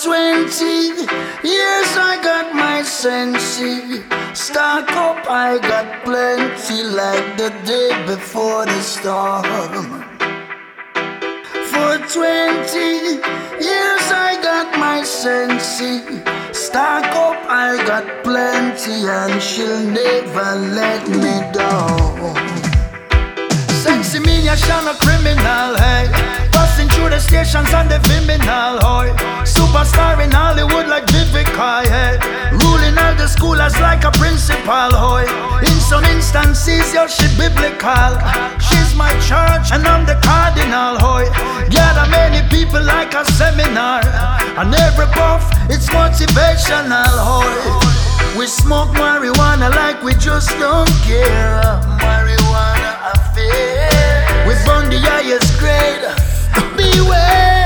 20 years I got my senses. Stock up, I got plenty like the day before the storm. For 20 years I got my senses. Stock up, I got plenty and she'll never let me down. Sexy me a shine a criminal, hey. Passing through the stations on the criminal, hoy. Superstar in Hollywood like Vivica, hey. Ruling all the schoolers like a principal, hoy. In some instances, yo, she biblical. She's my church and I'm the cardinal, hoy. Gather many people like a seminar. And every puff, it's motivational, hoy. We smoke marijuana like we just don't care. Marijuana affair. We burn the highest grade. Beware.